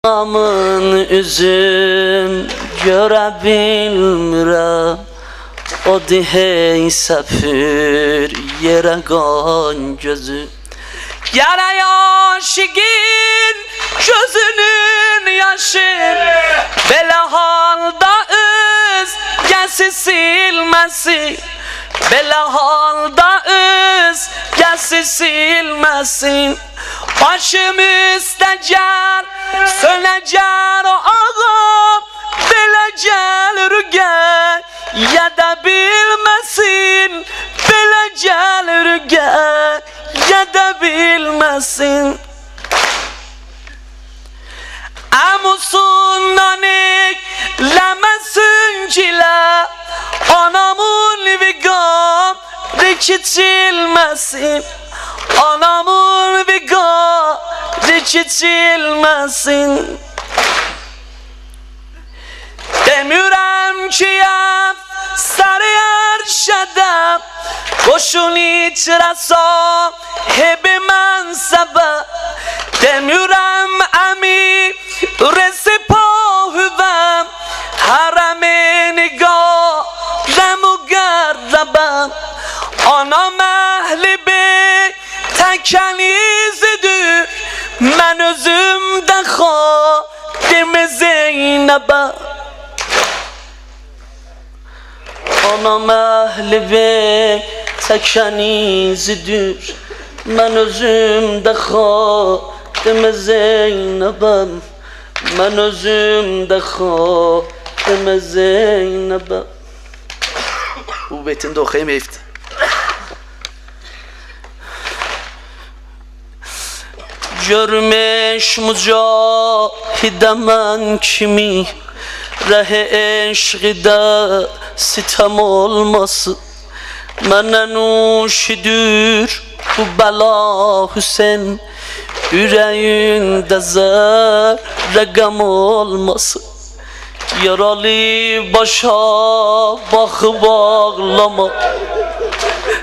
Amın üzün görebilmirəm, o dihey səfir yerə qan gözü. Yara aşıqın gözünün yaşı, belə halda öz gəlsi silməsin, belə halda öz gəlsi silməsin. Başım üstə gəl, sönəcər o ağam, belə gəlir gəl, yada bilməsin, belə gəlir gəl, yada bilməsin. Əmusun ləməsin kilə, anamın viqam rikiçilməsin, anamın viqam rikiçilməsin. Demirəm ki sarı ərşədəm, qoşun içrə sahibi mənsəbə. Demirəm əmi resipahüvəm, hərəmi nigarə müqərrəbəm. Anam əhli bey təkənizidir, mən özümdə xadimi Zeynəbəm. Anam əhli bey təkənizidir, mən özümdə xadimi Zeynəbəm. Mən özümdə xadimi Zeynəbəm. Bu beytini de okuyayım Eyüp'te. Görmüş mücahide mən kimi, rəh-i eşqdə sitem olmasın. Mənə nuşidir bu bəla Hüseyin, ürəyində zərrə qəm olmasın. Yaralı başa baxıb ağlama,